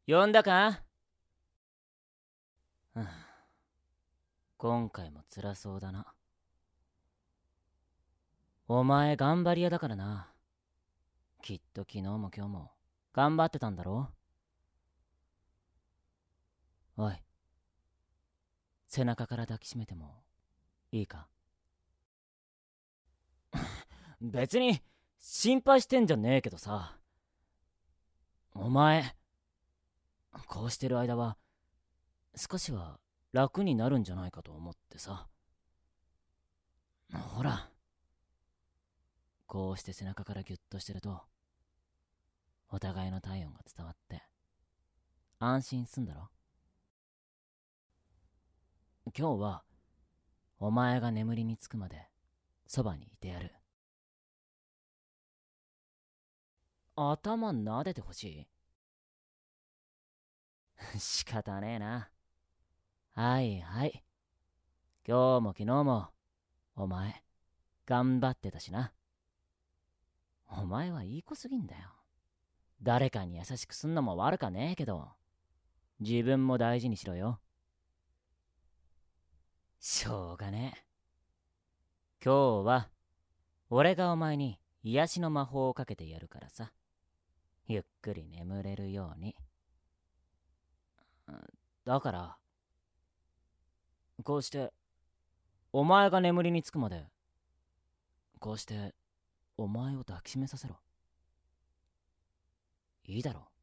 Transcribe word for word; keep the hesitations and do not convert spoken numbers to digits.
呼んだか？うん。今回も辛そうだな。お前頑張り屋だからな。きっと昨日も今日も頑張ってたんだろ？おい、背中から抱きしめてもいいか？別に心配してんじゃねえけどさ。お前こうしてる間は少しは楽になるんじゃないかと思ってさ。ほら、こうして背中からギュッとしてるとお互いの体温が伝わって安心すんだろ。今日はお前が眠りにつくまでそばにいてやる。頭撫でてほしい？仕方ねえな。はいはい。今日も昨日もお前頑張ってたしな。お前はいい子すぎんだよ。誰かに優しくすんのも悪かねえけど、自分も大事にしろよ。しょうがねえ。今日は俺がお前に癒しの魔法をかけてやるからさ。ゆっくり眠れるように。だからこうしてお前が眠りにつくまでこうしてお前を抱きしめさせろ。いいだろう。